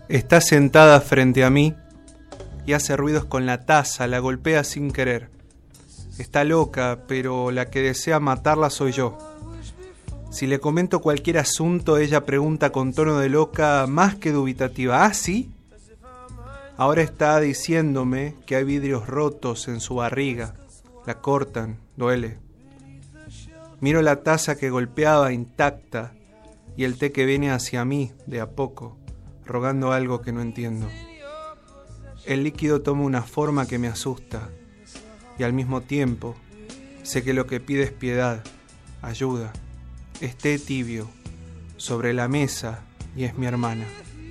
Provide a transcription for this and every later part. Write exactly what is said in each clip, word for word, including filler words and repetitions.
Está sentada frente a mí y hace ruidos con la taza, la golpea sin querer. Está loca, pero la que desea matarla soy yo. Si le comento cualquier asunto, ella pregunta con tono de loca más que dubitativa. ¿Ah, sí? Ahora está diciéndome que hay vidrios rotos en su barriga. La cortan, duele. Miro la taza que golpeaba intacta y el té que viene hacia mí de a poco, rogando algo que no entiendo. El líquido toma una forma que me asusta y al mismo tiempo sé que lo que pide es piedad, ayuda. Es té tibio sobre la mesa y es mi hermana.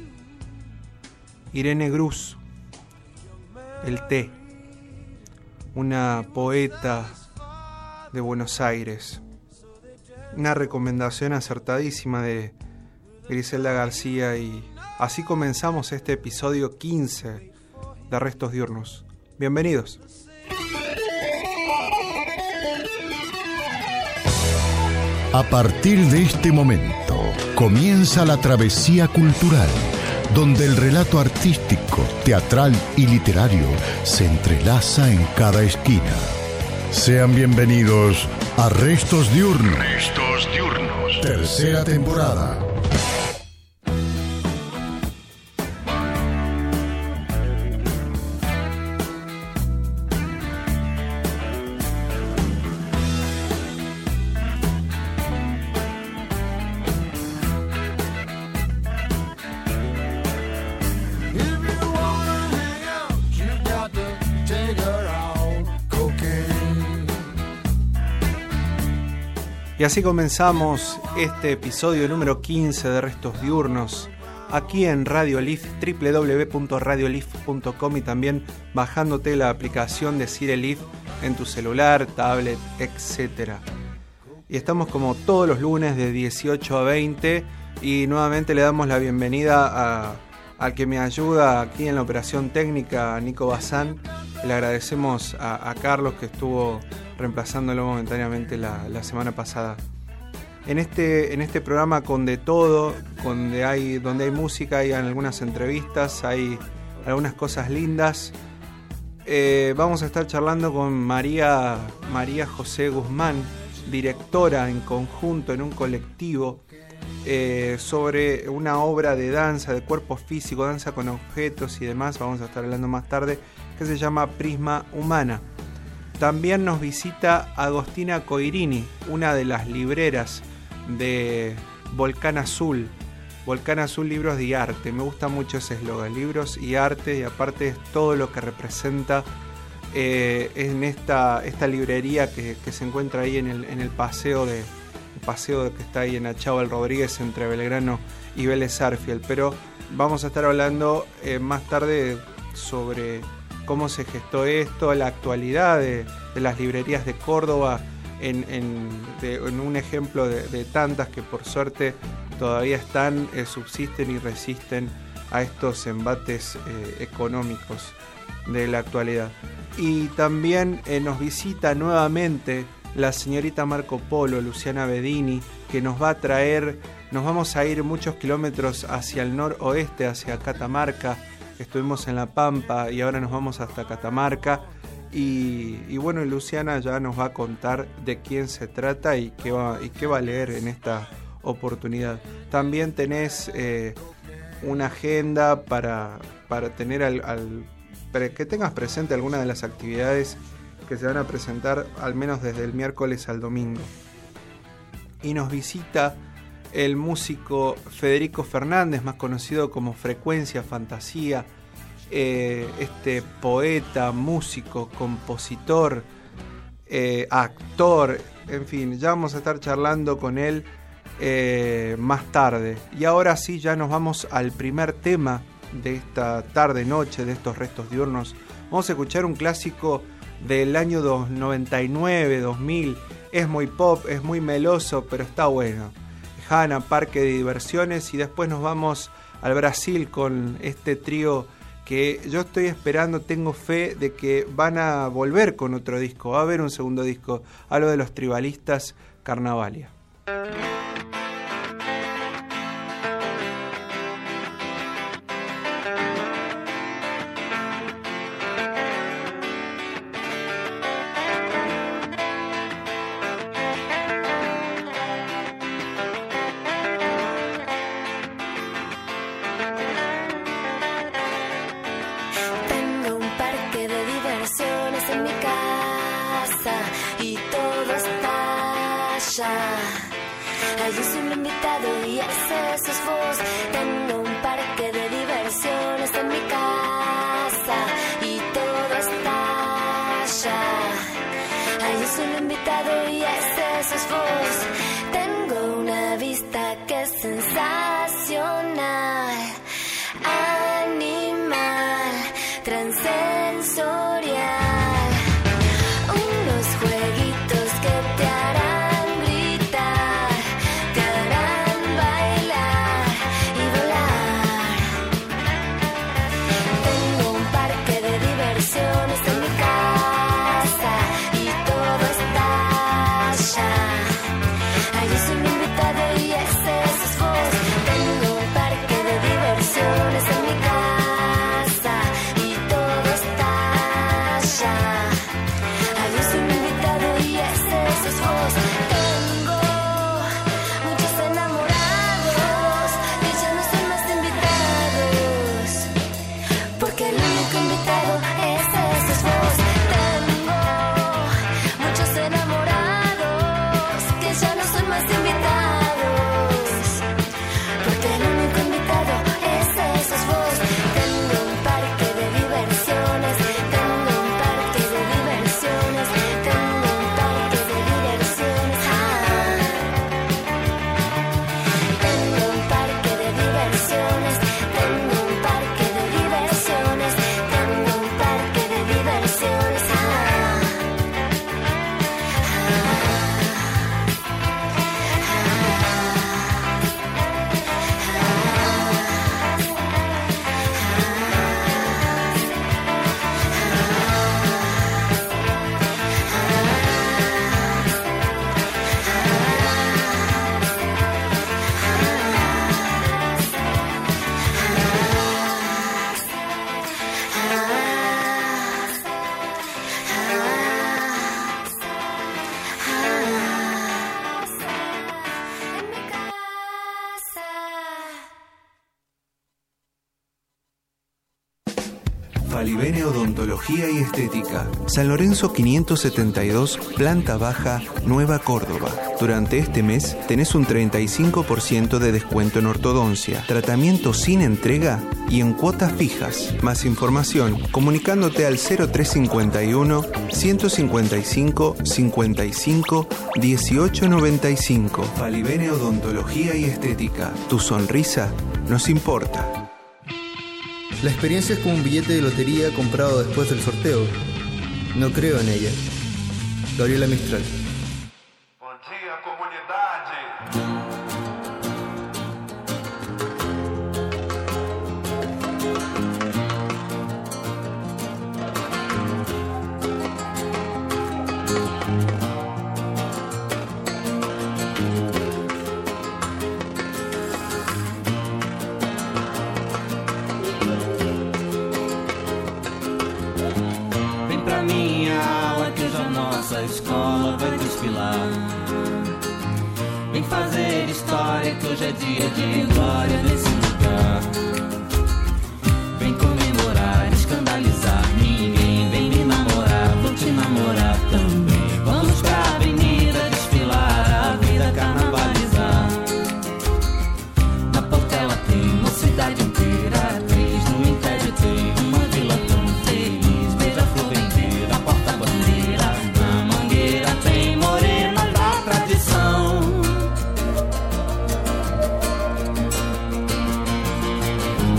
Irene Gruz, el té, una poeta de Buenos Aires. Una recomendación acertadísima de Griselda García y así comenzamos este episodio quince de Restos Diurnos. Bienvenidos. A partir de este momento comienza la travesía cultural, donde el relato artístico, teatral y literario se entrelaza en cada esquina. Sean bienvenidos a Restos Diurnos. Restos Diurnos. Tercera temporada. Y así comenzamos este episodio número quince de Restos Diurnos, aquí en Radio Leaf, doble u doble u doble u punto radio leaf punto com, y también bajándote la aplicación de Cire Leaf en tu celular, tablet, etcétera. Y estamos como todos los lunes de dieciocho a veinte y nuevamente le damos la bienvenida a, al que me ayuda aquí en la operación técnica, a Nico Bazán. Le agradecemos a, a Carlos que estuvo reemplazándolo momentáneamente la, la semana pasada. En este, en este programa con de todo, donde hay, donde hay música, hay algunas entrevistas, hay algunas cosas lindas. Eh, vamos a estar charlando con María, María José Guzmán, directora en conjunto en un colectivo, eh, sobre una obra de danza, de cuerpo físico, danza con objetos y demás. Vamos a estar hablando más tarde, que se llama Prisma Humana. También nos visita Agostina Coirini, una de las libreras de Volcán Azul. Volcán Azul, libros y arte. Me gusta mucho ese eslogan, libros y arte, y aparte es todo lo que representa eh, en esta, esta librería que, que se encuentra ahí en el, en el paseo de el paseo que está ahí en Achával Rodríguez entre Belgrano y Vélez Arfiel. Pero vamos a estar hablando eh, más tarde sobre cómo se gestó esto, la actualidad de, de las librerías de Córdoba, en, en, de, en un ejemplo de, de tantas que por suerte todavía están, eh, subsisten y resisten a estos embates eh, económicos de la actualidad. Y también eh, nos visita nuevamente la señorita Marco Polo, Luciana Bedini, que nos va a traer, nos vamos a ir muchos kilómetros hacia el noroeste, hacia Catamarca. Estuvimos en La Pampa y ahora nos vamos hasta Catamarca. Y, y bueno, Luciana ya nos va a contar de quién se trata y qué va, y qué va a leer en esta oportunidad. También tenés eh, una agenda para, para tener al, al para que tengas presente algunas de las actividades que se van a presentar al menos desde el miércoles al domingo. Y nos visita el músico Federico Fernández, más conocido como Frecuencia Fantasía, eh, este poeta, músico, compositor, eh, actor, en fin, ya vamos a estar charlando con él eh, más tarde. Y ahora sí, ya nos vamos al primer tema de esta tarde-noche, de estos Restos Diurnos. Vamos a escuchar un clásico del año noventa y nueve, dos mil, es muy pop, es muy meloso, pero está bueno. Hanna, Parque de Diversiones, y después nos vamos al Brasil con este trío que yo estoy esperando, tengo fe de que van a volver con otro disco, va a haber un segundo disco, hablo de los Tribalistas, Carnavalia. casa y todo estalla. Hay un solo invitado y ese sos vos. Tengo un parque de diversiones en mi casa y todo estalla. Hay un solo invitado y ese sos vos. Tengo una vista que es sensacional, animal, transensorial. Unos jueguitos que te harán gritar, te harán bailar y volar. Tengo un parque de diversiones en mi casa y todo estalla. Hay un solo invitado y ese sos vos. Tengo un parque de diversiones en mi casa y todo estalla. Hay un solo invitado y ese sos vos. Tengo muchos enamorados y ya no son más invitados, porque el único invitado ese sos vos. Tengo muchos enamorados que ya no son más invitados, porque el único invitado ese sos vos. Tengo un parque de diversiones, tengo un parque de diversiones, tengo un parque de diversiones. Ah. Tengo un parque de diversiones, tengo un parque de diversiones, tengo un parque de diversiones. Ah. En mi casa. Falivene Odontología y Estética. San Lorenzo quinientos setenta y dos, planta baja, Nueva Córdoba. Durante este mes tenés un treinta y cinco por ciento de descuento en ortodoncia, tratamiento sin entrega y en cuotas fijas. Más información comunicándote al cero tres cincuenta y uno, ciento cincuenta y cinco, cincuenta y cinco, dieciocho noventa y cinco. Falivene Odontología y Estética. Tu sonrisa nos importa. La experiencia es como un billete de lotería comprado después del sorteo. No creo en ella. Gabriela Mistral. Bom dia, comunidade! Vem pra minha aula que hoje a nossa escola vai desfilar. Vem fazer história que hoje é dia de glória nesse lugar. Vem comemorar, escandalizar ninguém. Vem me namorar, vou te namorar também. Vamos pra avenida desfilar, a vida carnavalizar. Na Portela tem uma cidade inteira atriz. No Império tem uma vila tão feliz. Beija-flor vendeira, a porta-bandeira. Na Mangueira tem morena da tradição.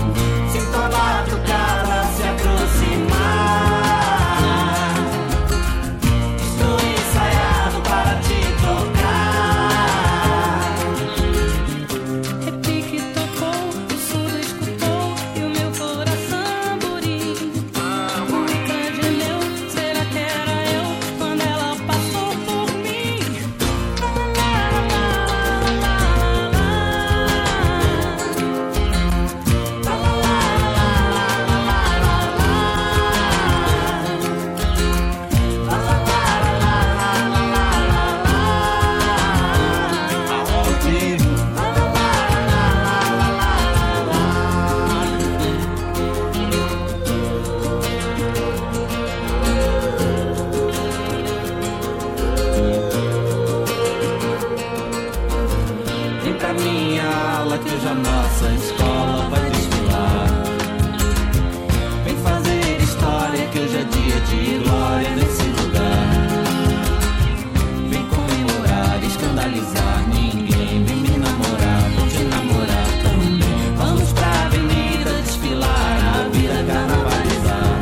que hoje a nossa escola vai desfilar. Vem fazer história que hoje é dia de glória nesse lugar. Vem comemorar, escandalizar ninguém. Vem me namorar, vou te namorar também. Vamos pra avenida desfilar, a vida carnavalizar.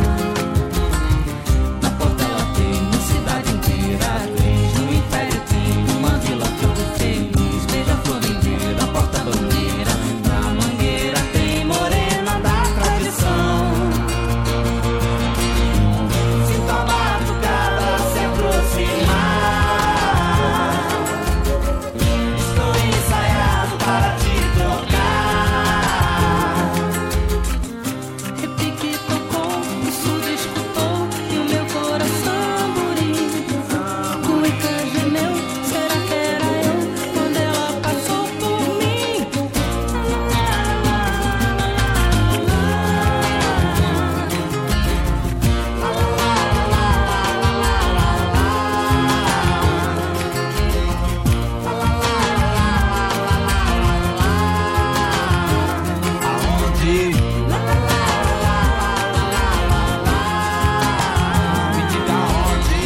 Na porta ela tem uma cidade inteira, três. No Império tem uma vila toda feliz. Beija-flor inteira, porta-bandeira. Na Mangueira tem morena da tradição. Sinta a batucada se aproximar. Estou ensaiado para te tocar. Repique tocou, o surdo escutou e o meu coração buriu. Cuica gemeu, será que era eu quando ela passou por mim? Aonde? Me diga onde.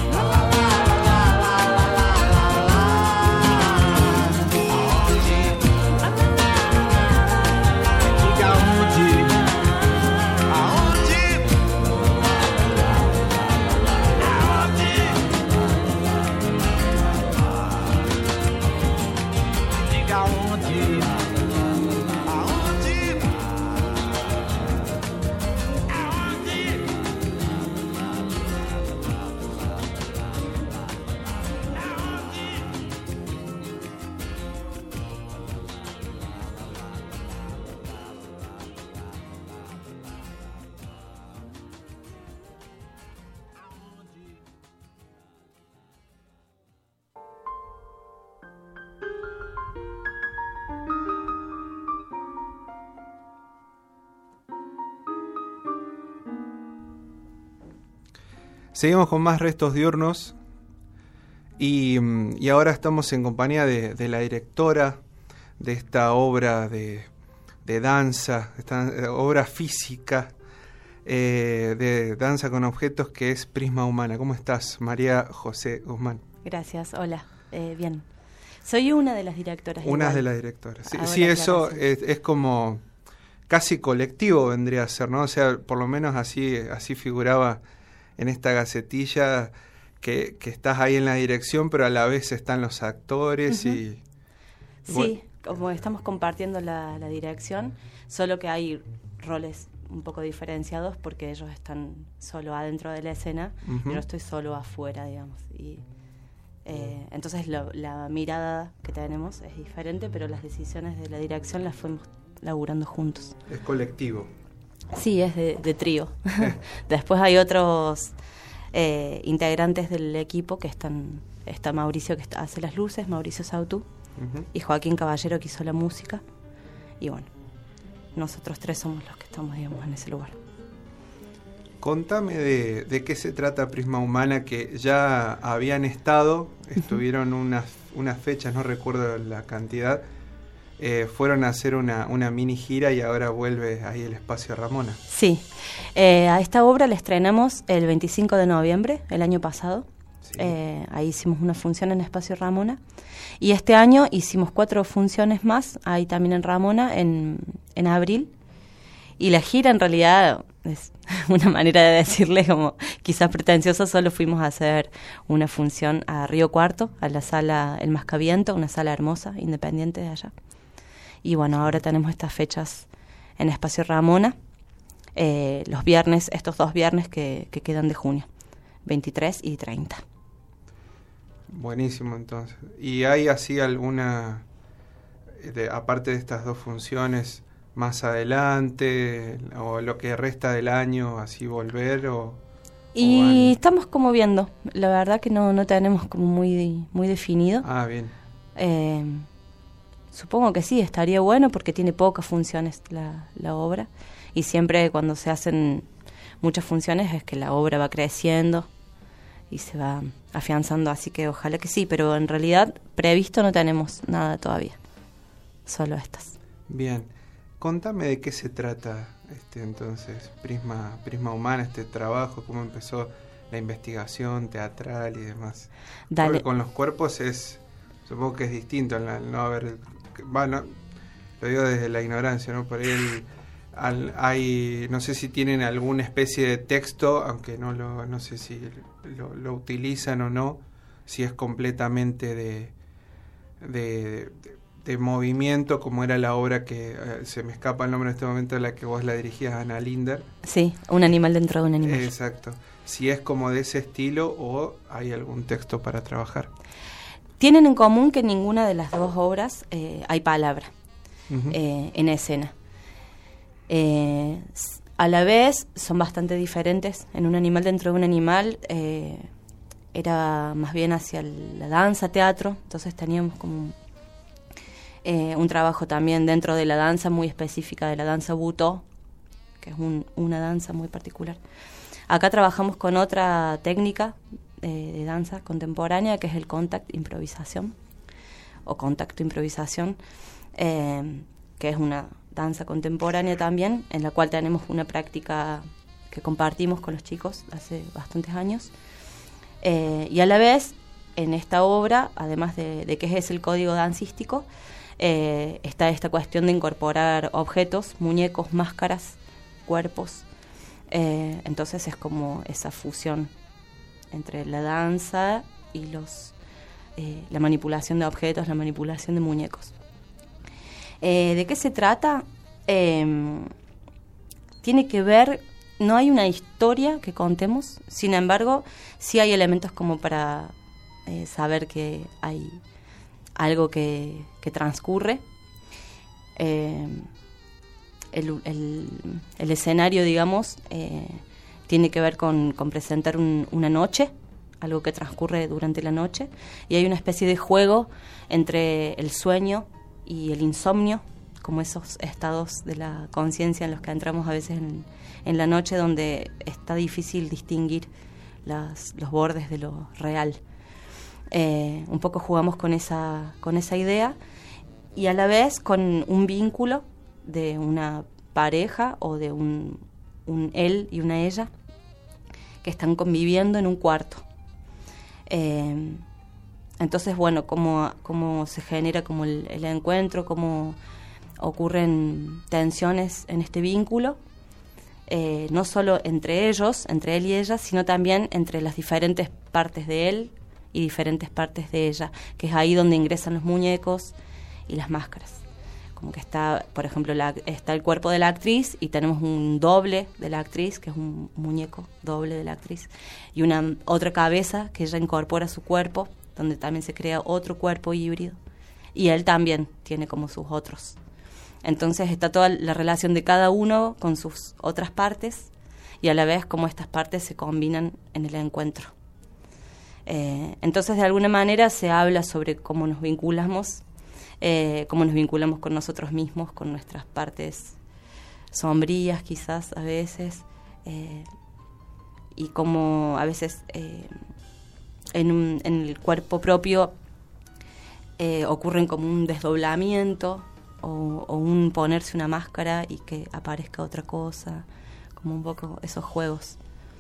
Aonde? Diga onde. Aonde? Aonde? Diga onde. Aonde? Seguimos con más restos diurnos y, mm, y ahora estamos en compañía de, de la directora de esta obra de, de danza, esta eh, obra física eh, de danza con objetos que es Prisma Humana. ¿Cómo estás, María José Guzmán? Gracias, hola, eh, bien. Soy una de las directoras. Una igual. de las directoras. Sí, Hago sí, la eso aclaración. es, es como casi colectivo vendría a ser, ¿no? O sea, por lo menos así, así figuraba en esta gacetilla, que, que estás ahí en la dirección, pero a la vez están los actores. Uh-huh. y Sí, bueno. Como estamos compartiendo la, la dirección, solo que hay roles un poco diferenciados porque ellos están solo adentro de la escena, Uh-huh. y yo estoy solo afuera, digamos. Y eh, entonces lo, la mirada que tenemos es diferente, pero las decisiones de la dirección las fuimos laburando juntos. Es colectivo. Sí, es de, de trío. Después hay otros eh, integrantes del equipo que están... Está Mauricio, que está, hace las luces, Mauricio Sautú, uh-huh. y Joaquín Caballero, que hizo la música. Y bueno, nosotros tres somos los que estamos, digamos, en ese lugar. Contame de, de qué se trata Prisma Humana, que ya habían estado, estuvieron uh-huh. unas, unas fechas, no recuerdo la cantidad, Eh, fueron a hacer una, una mini gira y ahora vuelve ahí el Espacio Ramona. Sí, eh, a esta obra la estrenamos el veinticinco de noviembre, el año pasado. Sí. Eh, ahí hicimos una función en Espacio Ramona. Y este año hicimos cuatro funciones más, ahí también en Ramona, en, en abril. Y la gira en realidad es una manera de decirle como quizás pretenciosa, solo fuimos a hacer una función a Río Cuarto, a la sala El Mascaviento, una sala hermosa, independiente de allá. Y bueno, ahora tenemos estas fechas en Espacio Ramona, eh, los viernes, estos dos viernes que, que quedan de junio, veintitrés y treinta. Buenísimo, entonces. ¿Y hay así alguna, de, aparte de estas dos funciones, más adelante, o lo que resta del año, así volver? o Y o van... estamos como viendo, la verdad que no, no tenemos como muy, muy definido. Ah, bien. Eh, Supongo que sí, estaría bueno porque tiene pocas funciones la, la obra, y siempre cuando se hacen muchas funciones es que la obra va creciendo y se va afianzando, así que ojalá que sí, pero en realidad previsto no tenemos nada todavía, solo estas. Bien, contame de qué se trata este entonces Prisma, Prisma Humana, este trabajo, cómo empezó la investigación teatral y demás. Dale. Porque con los cuerpos es, supongo que es distinto al no haber, bueno, lo digo desde la ignorancia, ¿no? Por ahí el, al, hay, no sé si tienen alguna especie de texto, aunque no lo, no sé si lo, lo utilizan o no, si es completamente de, de, de, de movimiento, como era la obra que eh, se me escapa el nombre en este momento, la que vos la dirigías, Ana Linder. Sí, un animal dentro de un animal. Exacto. Si es como de ese estilo o hay algún texto para trabajar. Tienen en común que en ninguna de las dos obras eh, hay palabra Uh-huh. eh, en escena. Eh, a la vez son bastante diferentes. En un animal dentro de un animal eh, era más bien hacia la danza, teatro, entonces teníamos como eh, un trabajo también dentro de la danza muy específica, de la danza Butó, que es un, una danza muy particular. Acá trabajamos con otra técnica eh, de danza contemporánea, que es el contact improvisación, o contacto improvisación, eh, que es una danza contemporánea también, en la cual tenemos una práctica que compartimos con los chicos hace bastantes años. Eh, y a la vez, en esta obra, además de, de que es el código dancístico, eh, está esta cuestión de incorporar objetos, muñecos, máscaras, cuerpos. Eh, entonces es como esa fusión entre la danza y los eh, la manipulación de objetos, la manipulación de muñecos. Eh, ¿De qué se trata? Eh, tiene que ver, no hay una historia que contemos, sin embargo, sí hay elementos como para eh, saber que hay algo que, que transcurre. Eh, el, el, el escenario, digamos, eh, tiene que ver con, con presentar un, una noche, algo que transcurre durante la noche, y hay una especie de juego entre el sueño y el insomnio, como esos estados de la conciencia en los que entramos a veces en, en la noche, donde está difícil distinguir las, los bordes de lo real. Eh, un poco jugamos con esa, con esa idea, y a la vez con un vínculo de una pareja o de un, un él y una ella que están conviviendo en un cuarto. Eh, entonces, bueno, cómo, cómo se genera como el, el encuentro, cómo ocurren tensiones en este vínculo, eh, no solo entre ellos, entre él y ella, sino también entre las diferentes partes de él y diferentes partes de ella, que es ahí donde ingresan los muñecos y las máscaras. Como que está, por ejemplo, la, está el cuerpo de la actriz y tenemos un doble de la actriz, que es un muñeco doble de la actriz, y una otra cabeza que ella incorpora a su cuerpo, donde también se crea otro cuerpo híbrido, y él también tiene como sus otros. Entonces está toda la relación de cada uno con sus otras partes, y a la vez cómo estas partes se combinan en el encuentro. Eh, entonces, de alguna manera se habla sobre cómo nos vinculamos, eh, cómo nos vinculamos con nosotros mismos, con nuestras partes sombrías quizás a veces, eh, y cómo a veces eh, en, un, en el cuerpo propio eh, ocurren como un desdoblamiento o, o un ponerse una máscara y que aparezca otra cosa, como un poco esos juegos.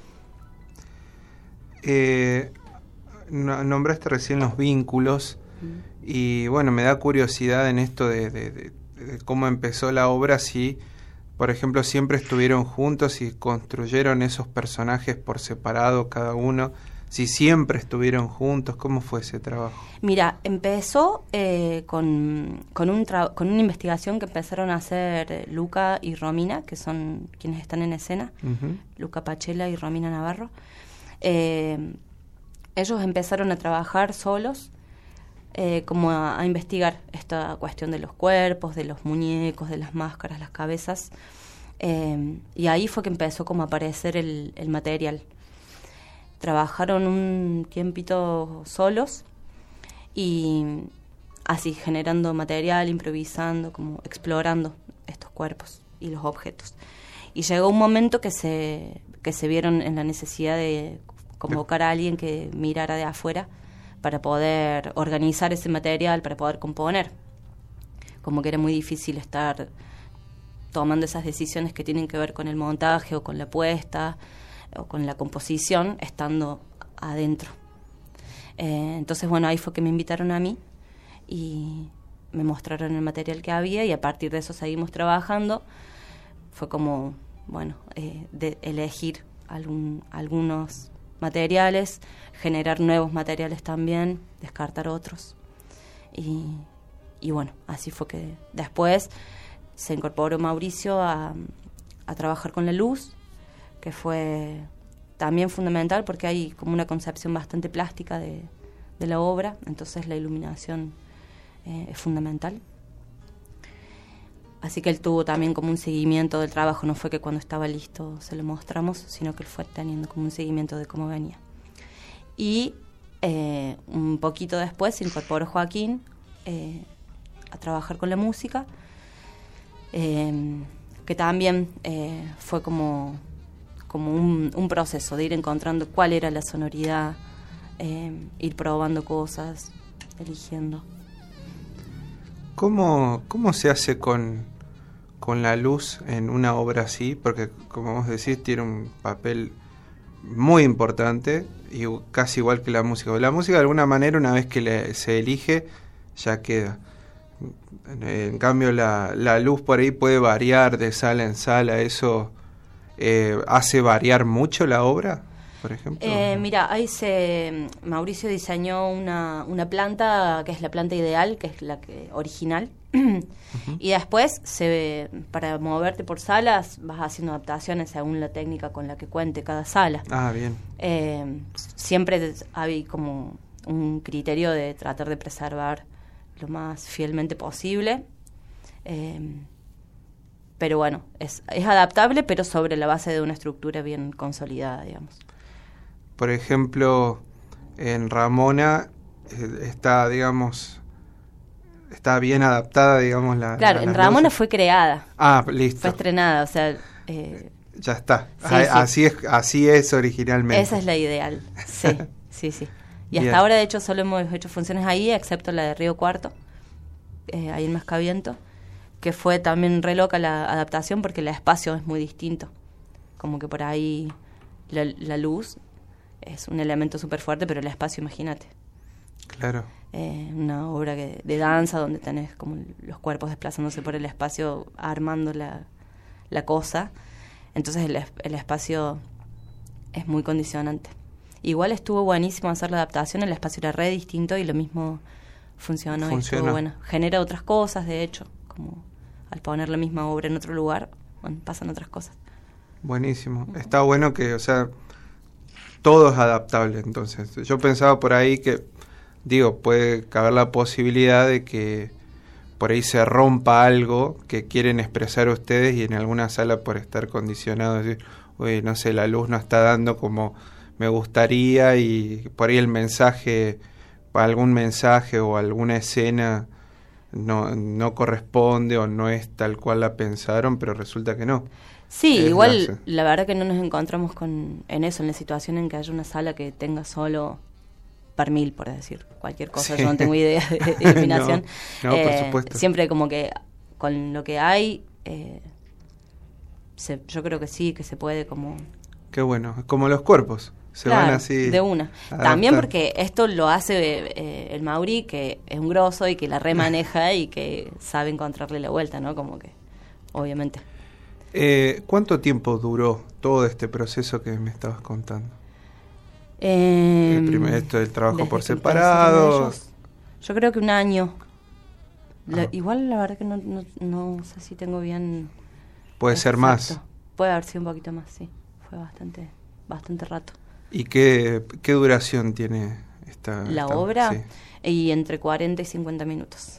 Eh, nombraste recién los vínculos. Y bueno, me da curiosidad en esto de, de, de, de cómo empezó la obra, si, por ejemplo, siempre estuvieron juntos y construyeron esos personajes por separado cada uno, si siempre estuvieron juntos, ¿cómo fue ese trabajo? Mira, empezó eh, con, con, un tra- con una investigación que empezaron a hacer Luca y Romina, que son quienes están en escena, uh-huh. Luca Pachela y Romina Navarro. Eh, ellos empezaron a trabajar solos, Eh, como a, a investigar esta cuestión de los cuerpos, de los muñecos, de las máscaras, las cabezas, eh, y ahí fue que empezó como a aparecer el, el material. Trabajaron un tiempito solos y así generando material, improvisando, como explorando estos cuerpos y los objetos. Y llegó un momento que se, que se vieron en la necesidad de convocar a alguien que mirara de afuera para poder organizar ese material, para poder componer. como que era muy difícil estar tomando esas decisiones que tienen que ver con el montaje o con la puesta o con la composición, estando adentro. Eh, entonces, bueno, ahí fue que me invitaron a mí y me mostraron el material que había y a partir de eso seguimos trabajando. Fue como, bueno, eh, de elegir algún, algunos materiales, generar nuevos materiales también, descartar otros. Y, y bueno, así fue que después se incorporó Mauricio a, a trabajar con la luz, que fue también fundamental porque hay como una concepción bastante plástica de, de la obra, entonces la iluminación eh, es fundamental. Así que él tuvo también como un seguimiento del trabajo, no fue que cuando estaba listo se lo mostramos, sino que él fue teniendo como un seguimiento de cómo venía. Y eh, un poquito después se incorporó Joaquín eh, a trabajar con la música, eh, que también eh, fue como, como un, un proceso de ir encontrando cuál era la sonoridad, eh, ir probando cosas, eligiendo. ¿Cómo, cómo se hace con, con la luz en una obra así? Porque, como vos decís, tiene un papel muy importante y casi igual que la música. La música, de alguna manera, una vez que le, se elige, ya queda. En cambio, la, la luz por ahí puede variar de sala en sala. ¿Eso eh, hace variar mucho la obra, por ejemplo? Eh, mira, ahí se Mauricio diseñó una, una planta que es la planta ideal, que es la que original. Uh-huh. Y después, se para moverte por salas, vas haciendo adaptaciones según la técnica con la que cuente cada sala. Ah, bien. Eh, siempre hay como un criterio de tratar de preservar lo más fielmente posible. Eh, pero bueno, es, es adaptable, pero sobre la base de una estructura bien consolidada, digamos. Por ejemplo, en Ramona eh, está, digamos, está bien adaptada, digamos, la... Claro, la, en las Ramona luces. fue creada. Ah, listo. Fue estrenada, o sea... Eh, ya está. Sí, A, sí. Así es, así es originalmente. Esa es la ideal, sí, sí, sí. Y hasta Bien. ahora, de hecho, solo hemos hecho funciones ahí, excepto la de Río Cuarto, eh, ahí en Mascaviento, que fue también re loca la adaptación porque el espacio es muy distinto. Como que por ahí la, la luz es un elemento súper fuerte, pero el espacio, imagínate. Claro. Eh, una obra que, de danza donde tenés como los cuerpos desplazándose por el espacio, armando la, la cosa. Entonces el, el espacio es muy condicionante. Igual estuvo buenísimo hacer la adaptación, el espacio era re distinto y lo mismo funcionó. Funcionó. Y estuvo bueno. Genera otras cosas, de hecho, como al poner la misma obra en otro lugar, bueno, pasan otras cosas. Buenísimo. Está bueno que, o sea, todo es adaptable, entonces. Yo pensaba por ahí que, digo, puede caber la posibilidad de que por ahí se rompa algo que quieren expresar ustedes y en alguna sala por estar condicionado, decir, uy, no sé, la luz no está dando como me gustaría y por ahí el mensaje, algún mensaje o alguna escena no, no corresponde o no es tal cual la pensaron, pero resulta que no. Sí, Es igual darse. la verdad que no nos encontramos con en eso, en la situación en que haya una sala que tenga solo pernil, por decir cualquier cosa. Sí. Yo no tengo idea de, de iluminación. No, no, por Eh, supuesto. Siempre como que con lo que hay, eh, se, yo creo que sí, que se puede como... Qué bueno, como los cuerpos, se Claro, van así. de una. adaptar. También porque esto lo hace eh, el Mauri, que es un grosso y que la remaneja y que sabe encontrarle la vuelta, ¿no? Como que, obviamente. Eh, ¿Cuánto tiempo duró todo este proceso que me estabas contando? Eh, El primer- esto del trabajo desde por que separado. empezaron ellos, yo creo que un año. La- Ah. Igual la verdad que no, no, no sé si tengo bien... Puede ser más. exacto. Puede haber sido un poquito más, sí. Fue bastante bastante rato. ¿Y qué, qué duración tiene esta La esta- obra, sí. y entre cuarenta y cincuenta minutos.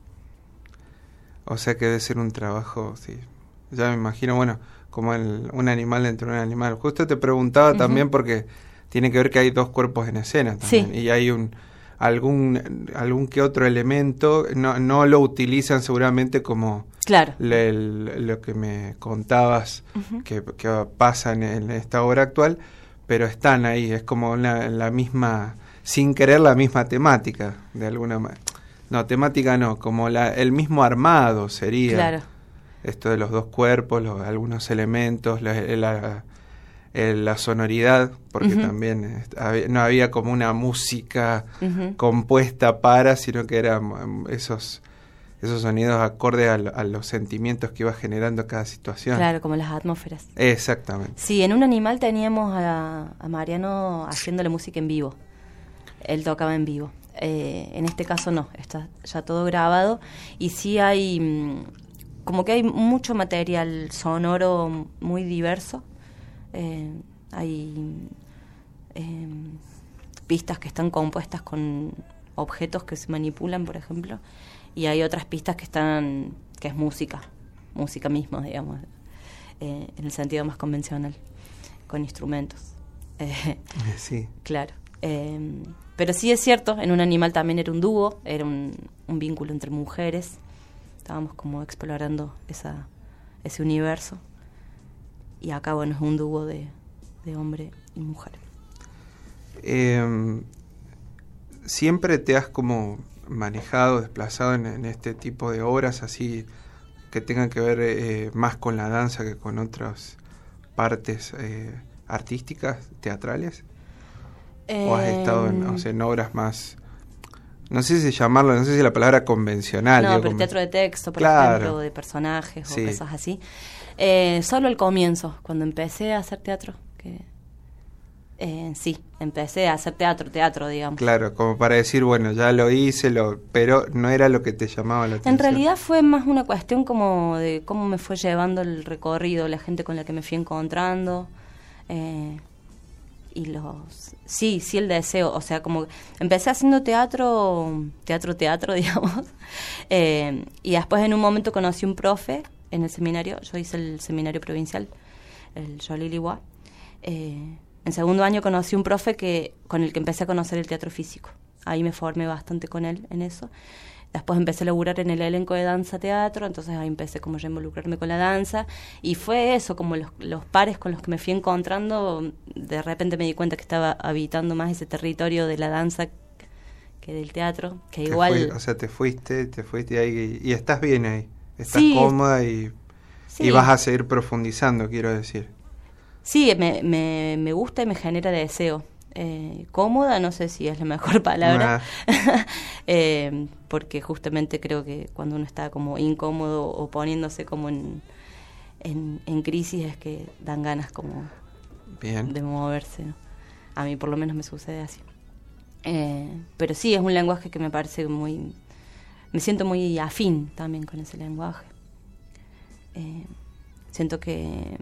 O sea que debe ser un trabajo, sí. Ya me imagino, bueno, como el, un animal dentro de un animal. Justo te preguntaba Ujú. también porque tiene que ver que hay dos cuerpos en escena también. Sí. Y hay un algún algún que otro elemento, no, no lo utilizan seguramente como Claro. le- el- lo que me contabas Ujú. que, que pasa en, en esta obra actual, pero están ahí, es como la, la misma, sin querer la misma temática, de alguna manera. No, temática no, como la, el mismo armado sería. Claro. Esto de los dos cuerpos, los, algunos elementos, la, la, la sonoridad, porque uh-huh. también est- había, no había como una música uh-huh. compuesta para, sino que eran esos, esos sonidos acordes a, a los sentimientos que iba generando cada situación. Claro, como las atmósferas. Exactamente. Sí, en Un Animal teníamos a, a Mariano haciéndole música en vivo. Él tocaba en vivo. Eh, en este caso no, está ya todo grabado y sí hay mmm, como que hay mucho material sonoro muy diverso. Eh, hay eh, pistas que están compuestas con objetos que se manipulan, por ejemplo, y hay otras pistas que están que es música, música misma, digamos, eh, en el sentido más convencional, con instrumentos. Eh, sí. Claro. Eh, pero sí es cierto, en Un Animal también era un dúo, era un, un vínculo entre mujeres. Estábamos como explorando esa, ese universo. Y acá, bueno, es un dúo de, de hombre y mujer. Eh, ¿Siempre te has como manejado, desplazado en, en este tipo de obras así que tengan que ver eh, más con la danza que con otras partes eh, artísticas, teatrales? Eh, ¿O has estado en, o sea, en obras más, no sé si llamarlo, no sé si la palabra convencional? No, digo, pero como... teatro de texto, por claro. ejemplo, de personajes sí. o cosas así. Eh, solo al comienzo, cuando empecé a hacer teatro, que eh, sí, empecé a hacer teatro, teatro, digamos. Claro, como para decir, bueno, ya lo hice, lo, pero no era lo que te llamaba la atención. En realidad fue más una cuestión como de cómo me fue llevando el recorrido, la gente con la que me fui encontrando, eh, y los... Sí, sí, el deseo, o sea, como empecé haciendo teatro, teatro, teatro, digamos, eh, y después en un momento conocí un profe en el seminario, yo hice el seminario provincial, el Yoliliwa. Eh, en segundo año conocí un profe que con el que empecé a conocer el teatro físico. Ahí me formé bastante con él en eso. Después empecé a laburar en el elenco de danza teatro, entonces ahí empecé como ya a involucrarme con la danza. Y fue eso, como los, los pares con los que me fui encontrando, de repente me di cuenta que estaba habitando más ese territorio de la danza que del teatro, que te igual... Fui, o sea, te fuiste, te fuiste ahí y, y estás bien ahí. Estás sí, cómoda y, sí. y vas a seguir profundizando, quiero decir. Sí, me, me, me gusta y me genera deseo. Eh, cómoda, no sé si es la mejor palabra, eh, porque justamente creo que cuando uno está como incómodo o poniéndose como en, en, en crisis es que dan ganas como Bien. de moverse, ¿no? A mí por lo menos me sucede así. Eh, pero sí, es un lenguaje que me parece muy... Me siento muy afín también con ese lenguaje. Eh, siento que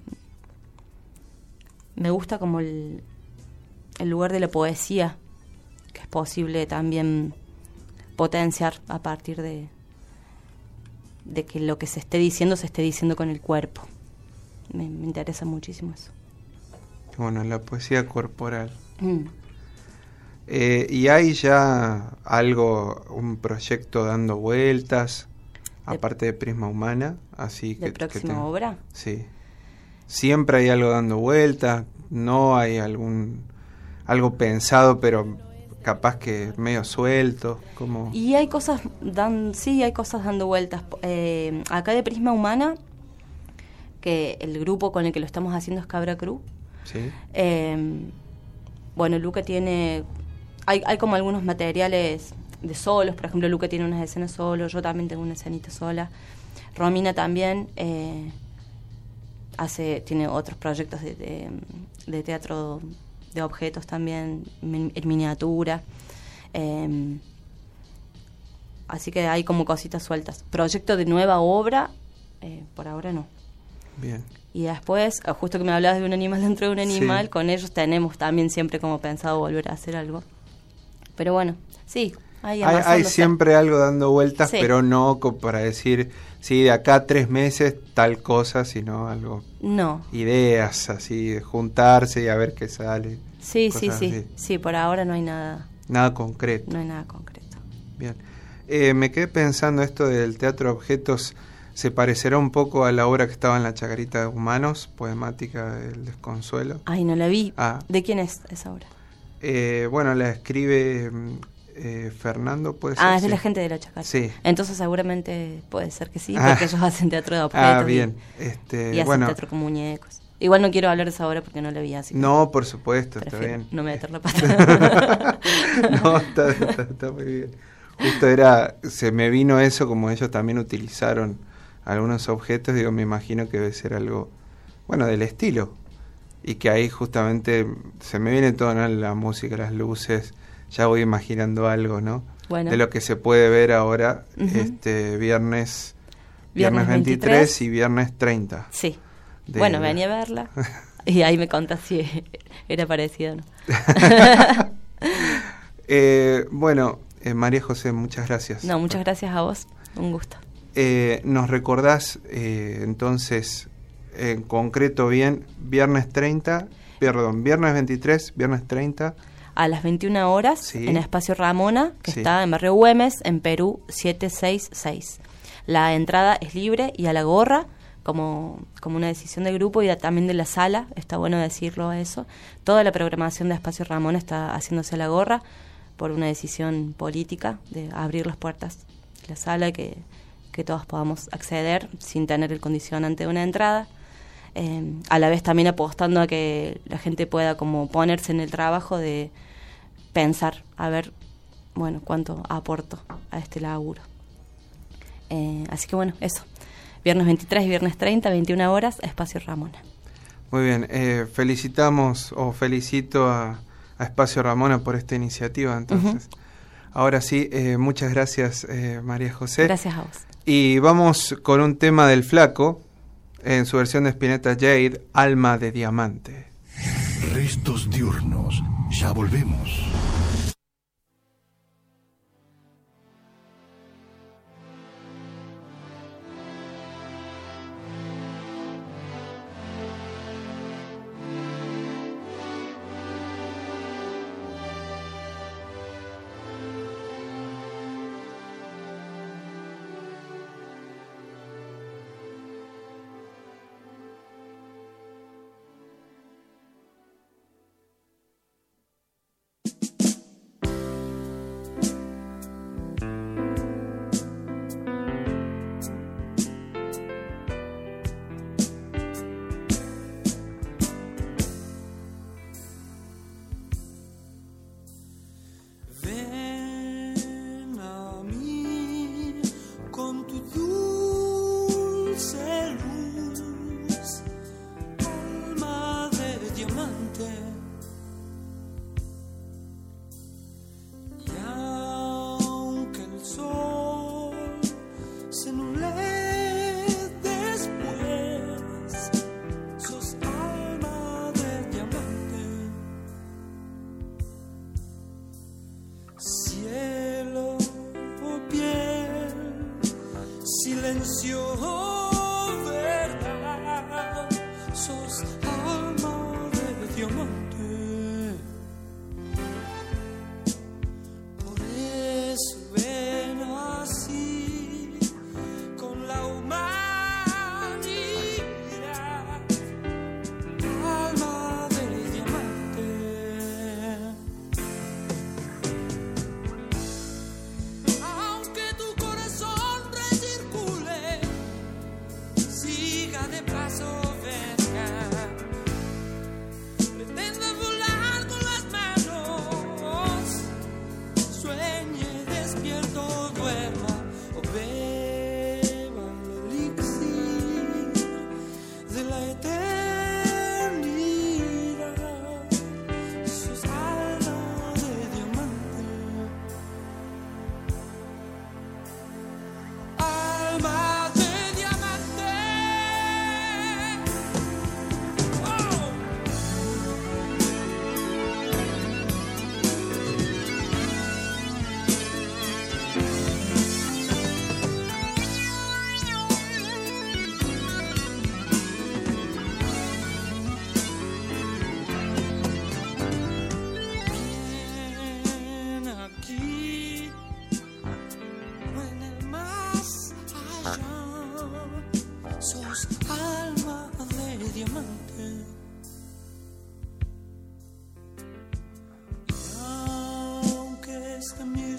me gusta como el... el lugar de la poesía, que es posible también potenciar a partir de, de que lo que se esté diciendo se esté diciendo con el cuerpo. Me, me interesa muchísimo eso. Bueno, la poesía corporal. Mm. Eh, ¿Y hay ya algo, un proyecto dando vueltas, de, aparte de Prisma Humana? Así ¿De que, próxima que te, obra? Sí. ¿Siempre hay algo dando vueltas? ¿No hay algún... algo pensado, pero capaz que medio suelto? Como... Y hay cosas, dan, sí, hay cosas dando vueltas. Eh, acá de Prisma Humana, que el grupo con el que lo estamos haciendo es Cabra Cruz. Sí. Eh, bueno, Luca tiene... Hay, hay como algunos materiales de solos, por ejemplo, Luca tiene unas escenas solos, yo también tengo una escenita sola. Romina también eh, hace tiene otros proyectos de, de, de teatro de objetos también, en miniatura. Eh, así que hay como cositas sueltas. Proyecto de nueva obra, eh, por ahora no. Bien. Y después, justo que me hablabas de un animal dentro de un animal, sí. Con ellos tenemos también siempre como pensado volver a hacer algo. Pero bueno, sí, hay Hay, hay siempre algo dando vueltas, sí. Pero no para decir, sí, de acá a tres meses tal cosa, sino algo... No. Ideas, así, de juntarse y a ver qué sale. Sí, sí, sí, así. Sí, por ahora no hay nada... Nada concreto. No hay nada concreto. Bien. Eh, me quedé pensando esto del teatro de objetos, ¿se parecerá un poco a la obra que estaba en la Chacarita de Humanos, poemática del desconsuelo? Ay, no la vi. Ah. ¿De quién es esa obra? Eh, bueno, la escribe eh, Fernando, puede ser. Ah, es de sí. la gente de la Chacal. Sí. Entonces seguramente puede ser que sí, Ah. porque ellos hacen teatro de objetos. Ah, bien. Y, Este, y hacen bueno, teatro con muñecos. Igual no quiero hablar de esa obra porque no la vi así. no, por supuesto, está Prefiero bien. no meter la pata. No, está, está, está muy bien. Justo era, se me vino eso, como ellos también utilizaron algunos objetos, digo, me imagino que debe ser algo, bueno, del estilo. Y que ahí justamente se me viene todo, ¿no? La música, las luces, ya voy imaginando algo, ¿no? Bueno. De lo que se puede ver ahora, Ujú. este viernes, Viernes viernes veintitrés, veintitrés y viernes treinta. Sí. De- Bueno, venía a verla y ahí me contás si era parecido o no. eh, bueno, eh, María José, muchas gracias. No, muchas gracias a vos. Un gusto. Eh, ¿Nos recordás eh, entonces en concreto bien viernes treinta, perdón, viernes veintitrés, viernes treinta? A las veintiuna horas Sí. en Espacio Ramona, que Sí. está en Barrio Güemes, en Perú setecientos sesenta y seis. La entrada es libre y a la gorra, como, como una decisión del grupo y de- también de la sala, está bueno decirlo eso. Toda la programación de Espacio Ramona está haciéndose a la gorra por una decisión política de abrir las puertas de la sala y que, que todos podamos acceder sin tener el condicionante de una entrada. Eh, a la vez también apostando a que la gente pueda como ponerse en el trabajo de pensar, a ver, bueno, cuánto aporto a este laburo. Eh, así que bueno, eso. Viernes veintitrés y viernes treinta, veintiuna horas, Espacio Ramona. Muy bien, eh, felicitamos o felicito a, a Espacio Ramona por esta iniciativa, entonces. Ujú. Ahora sí, eh, muchas gracias eh, María José. Gracias a vos. Y vamos con un tema del Flaco, en su versión de Spinetta Jade, Alma de Diamante. Restos diurnos. Ya volvemos. Ven a mí con tu dulce luz, alma de diamante. Y aunque el sol se nuble después, sos alma de diamante. Cielo o piel, silencio o verdad, sos alma de diamante. Por eso ven así con la humanidad, alma de diamante. Aunque tu corazón recircule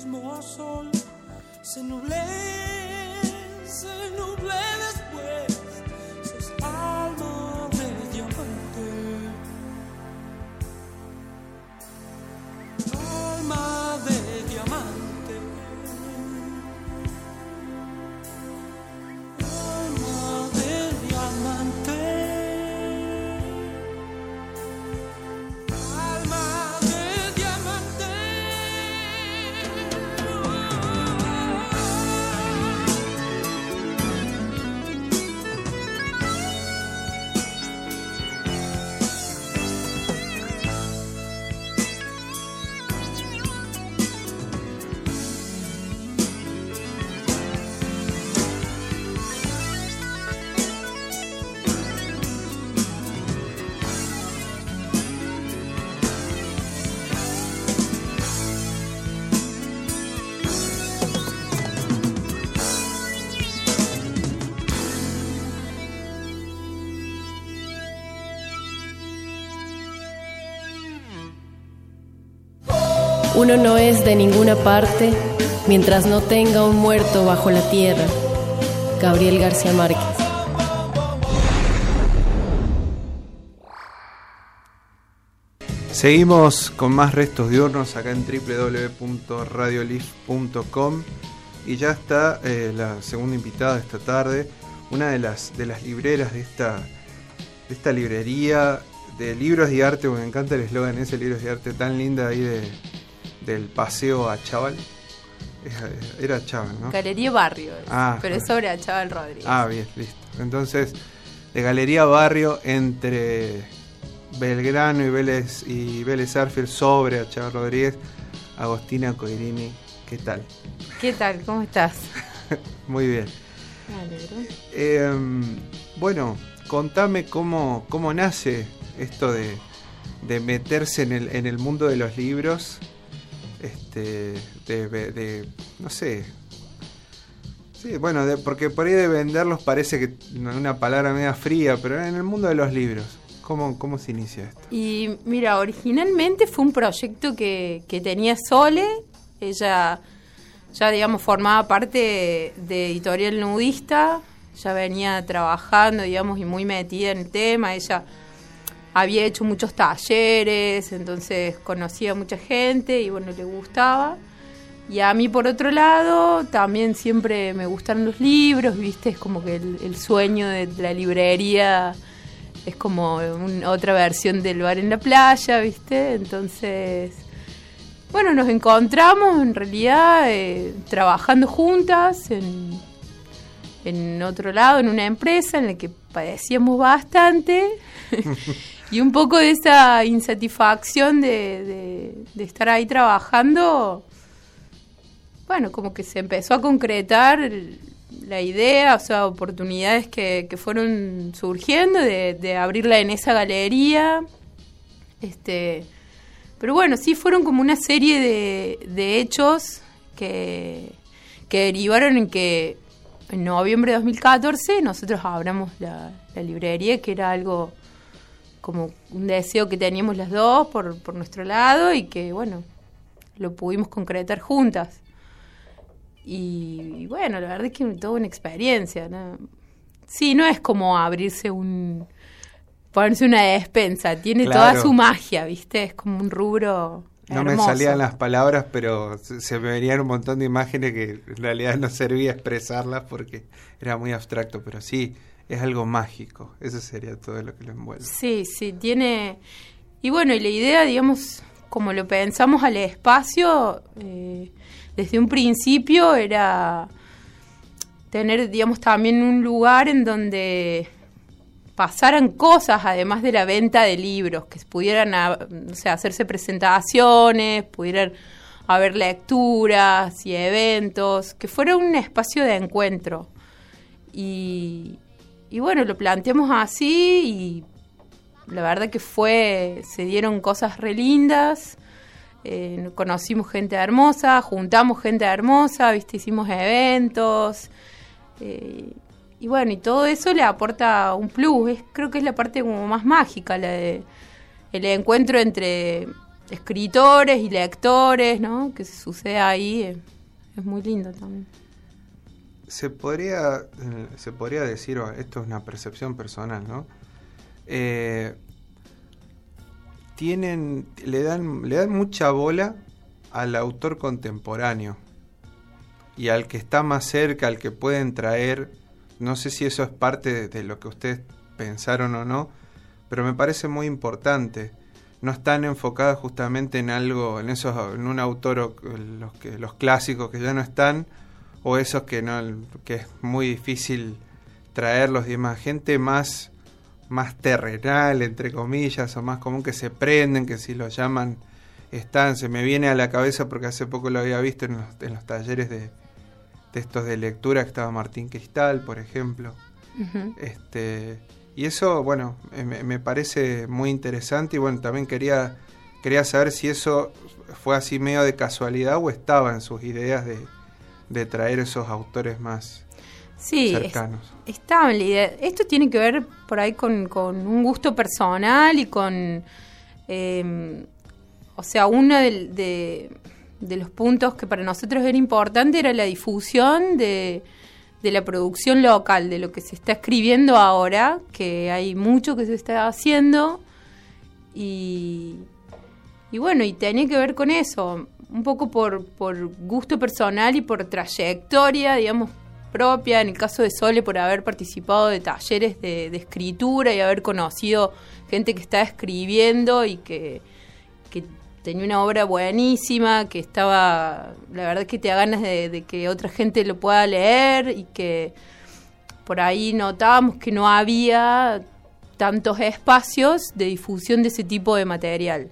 mismo sol se nuble, se nuble después. Sos alma de diamante, alma de diamante, alma de diamante. Uno no es de ninguna parte mientras no tenga un muerto bajo la tierra. Gabriel García Márquez. Seguimos con más restos diurnos acá en doble u doble u doble u punto radio lif punto com y ya está eh, la segunda invitada de esta tarde, una de las de las libreras de esta de esta librería de libros y arte, me encanta el eslogan ese, libros y arte tan linda ahí de del paseo a Chaval. Era Chaval, ¿no? Galería Barrio, ah, pero es sobre a Chaval Rodríguez. Ah, bien, listo. Entonces, de Galería Barrio entre Belgrano y Vélez y Vélez Arfield sobre a Chaval Rodríguez, Agostina Coirini, ¿qué tal? ¿Qué tal? ¿Cómo estás? Muy bien. Me alegro. Eh, bueno, contame cómo, cómo nace esto de, de meterse en el, en el mundo de los libros. Este, de, de, de no sé, sí, bueno, de, porque por ahí de venderlos parece que una palabra media fría, pero en el mundo de los libros, ¿cómo, cómo se inicia esto? Y mira, originalmente fue un proyecto que, que tenía Sole, ella ya digamos formaba parte de Editorial Nudista, ya venía trabajando digamos y muy metida en el tema, ella había hecho muchos talleres, entonces conocía a mucha gente y bueno, le gustaba. Y a mí por otro lado, también siempre me gustaron los libros, viste, es como que el, el sueño de la librería es como un, otra versión del bar en la playa, viste, entonces, bueno, nos encontramos en realidad eh, trabajando juntas en, en otro lado, en una empresa en la que padecíamos bastante. Y un poco de esa insatisfacción de, de, de estar ahí trabajando, bueno, como que se empezó a concretar el, la idea, o sea, oportunidades que, que fueron surgiendo de, de abrirla en esa galería. Este, pero bueno, sí fueron como una serie de, de hechos que, que derivaron en que en noviembre de dos mil catorce nosotros abramos la, la librería, que era algo como un deseo que teníamos las dos por, por nuestro lado y que, bueno, lo pudimos concretar juntas. Y, y bueno, la verdad es que toda una experiencia, ¿no? Sí, no es como abrirse un... ponerse una despensa, tiene claro. Toda su magia, ¿viste? Es como un rubro no hermoso. Me salían las palabras, pero se me venían un montón de imágenes que en realidad no servía expresarlas porque era muy abstracto, pero sí... es algo mágico, eso sería todo lo que lo envuelve. Sí, sí, tiene... Y bueno, y la idea, digamos, como lo pensamos al espacio, eh, desde un principio era tener, digamos, también un lugar en donde pasaran cosas, además de la venta de libros, que pudieran, o sea, hacerse presentaciones, pudieran haber lecturas y eventos, que fuera un espacio de encuentro. Y... Y bueno, lo planteamos así y la verdad que fue, se dieron cosas re lindas, eh, conocimos gente hermosa, juntamos gente hermosa, viste, hicimos eventos, eh, y bueno, y todo eso le aporta un plus, es, creo que es la parte como más mágica, la de, el encuentro entre escritores y lectores, ¿no? Que se sucede ahí, es, es muy lindo también. Se podría, eh, se podría decir, oh, esto es una percepción personal, ¿no? Eh, tienen, le dan, le dan mucha bola al autor contemporáneo y al que está más cerca, al que pueden traer. No sé si eso es parte de, de lo que ustedes pensaron o no, pero me parece muy importante. No están enfocadas justamente en algo, en esos, en un autor, o los que los clásicos que ya no están, o esos que no, que es muy difícil traerlos y demás. Gente más, más terrenal, entre comillas, o más común, que se prenden, que si lo llaman están. Se me viene a la cabeza porque hace poco lo había visto en los, en los talleres de, de estos de lectura, que estaba Martín Cristal, por ejemplo. Uh-huh. Este, y eso, bueno, me, me parece muy interesante, y bueno, también quería, quería saber si eso fue así medio de casualidad o estaba en sus ideas de, de traer esos autores más sí, cercanos. Es, estaba en la idea. Esto tiene que ver por ahí con, con un gusto personal y con... Eh, o sea, uno de, de, de los puntos que para nosotros era importante era la difusión de, de la producción local, de lo que se está escribiendo ahora, que hay mucho que se está haciendo, y, y bueno, y tenía que ver con eso, un poco por, por gusto personal y por trayectoria, digamos, propia, en el caso de Sole, por haber participado de talleres de, de escritura y haber conocido gente que está escribiendo y que, que tenía una obra buenísima, que estaba, la verdad que te da ganas de, de que otra gente lo pueda leer, y que por ahí notábamos que no había tantos espacios de difusión de ese tipo de material.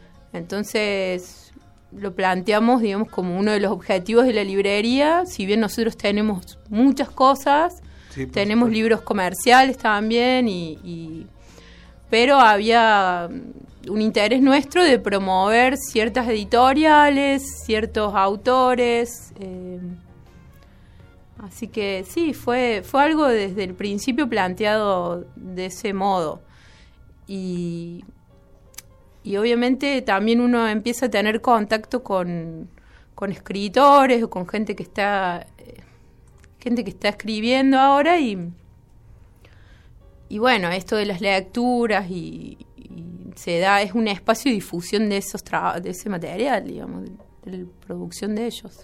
Entonces lo planteamos, digamos, como uno de los objetivos de la librería. Si bien nosotros tenemos muchas cosas, sí, tenemos supuesto. libros comerciales también, y, y pero había un interés nuestro de promover ciertas editoriales, ciertos autores, eh, así que sí, fue fue algo desde el principio planteado de ese modo, y y obviamente también uno empieza a tener contacto con, con escritores o con gente que está eh, gente que está escribiendo ahora, y y bueno, esto de las lecturas y, y se da, es un espacio de difusión de esos trabajos, de ese material, digamos, de, de la producción de ellos.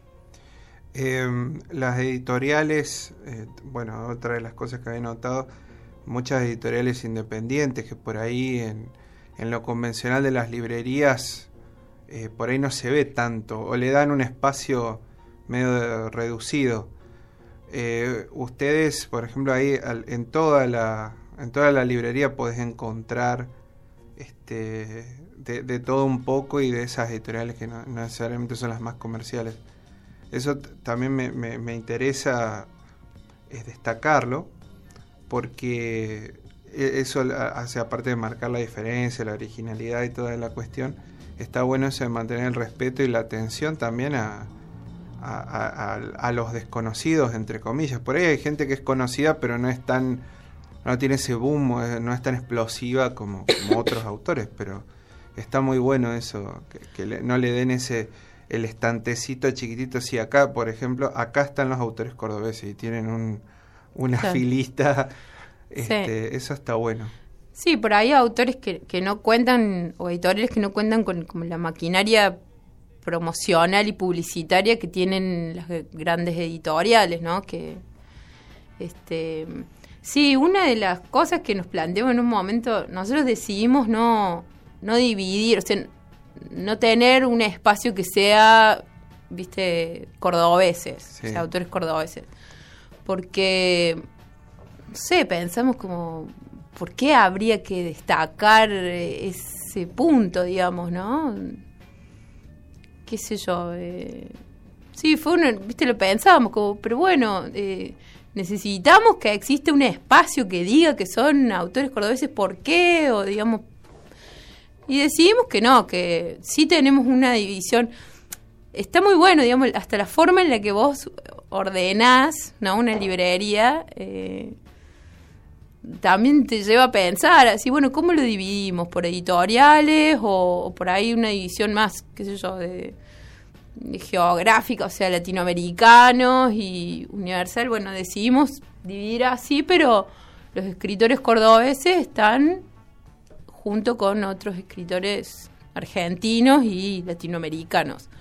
Eh, las editoriales, eh, bueno, otra de las cosas que había notado, muchas editoriales independientes que por ahí en, en lo convencional de las librerías, eh, por ahí no se ve tanto, o le dan un espacio medio reducido. Eh, ustedes, por ejemplo, ahí al, en toda la en toda la librería podés encontrar este de, de todo un poco, y de esas editoriales que no, no necesariamente son las más comerciales. Eso t- también me, me, me interesa es destacarlo, porque eso hace, aparte de marcar la diferencia, la originalidad y toda la cuestión, está bueno eso de mantener el respeto y la atención también a A, a, a los desconocidos, entre comillas. Por ahí hay gente que es conocida, pero no es tan, no tiene ese boom, no es tan explosiva como, como otros autores, pero está muy bueno eso, que, que le, no le den ese el estantecito chiquitito. Sí, acá, por ejemplo, acá están los autores cordobeses y tienen un una sí. filista, este, sí. Eso está bueno. Sí, por ahí hay autores que, que no cuentan, o editoriales que no cuentan con, con la maquinaria promocional y publicitaria que tienen las grandes editoriales, ¿no? Que este sí, una de las cosas que nos planteamos en un momento, nosotros decidimos no no dividir, o sea, no tener un espacio que sea, viste, cordobeses, sí. O sea, autores cordobeses, porque no sé, pensamos como, ¿por qué habría que destacar ese punto, digamos, no? Qué sé yo, eh, sí, fue uno, viste, lo pensábamos como, pero bueno, eh, necesitamos que exista un espacio que diga que son autores cordobeses, ¿por qué? O digamos, y decidimos que no, que sí tenemos una división. Está muy bueno, digamos, hasta la forma en la que vos ordenás, ¿no?, una librería, eh, también te lleva a pensar, así, bueno, ¿cómo lo dividimos? ¿Por editoriales o, o por ahí una división más, qué sé yo, de, de geográfica, o sea, latinoamericanos y universal? Bueno, decidimos dividir así, pero los escritores cordobeses están junto con otros escritores argentinos y latinoamericanos.